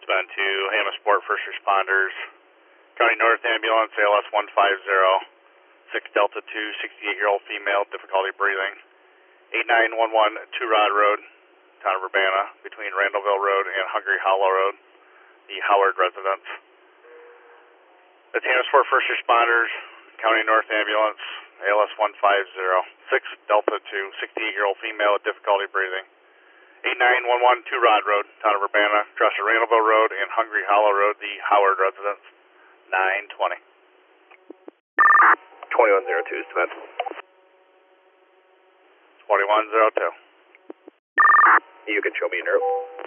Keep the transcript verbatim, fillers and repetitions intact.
Ben two, Hamasport First Responders, County North Ambulance, A L S one five zero, six Delta two, sixty-eight-year-old female, difficulty breathing, eight nine one one, Two Rod Road, Town of Urbana, between Randallville Road and Hungry Hollow Road, the Howard residence. It's Hamasport First Responders, County North Ambulance, A L S one five zero, six Delta two, sixty-eight-year-old female with difficulty breathing, eight nine one one, Two Rod Road, Town of Urbana, across the Randallville Road and Hungry Hollow Road, the Howard residence, nine twenty. twenty-one oh two, Smith. twenty-one oh two. You can show me a nerve.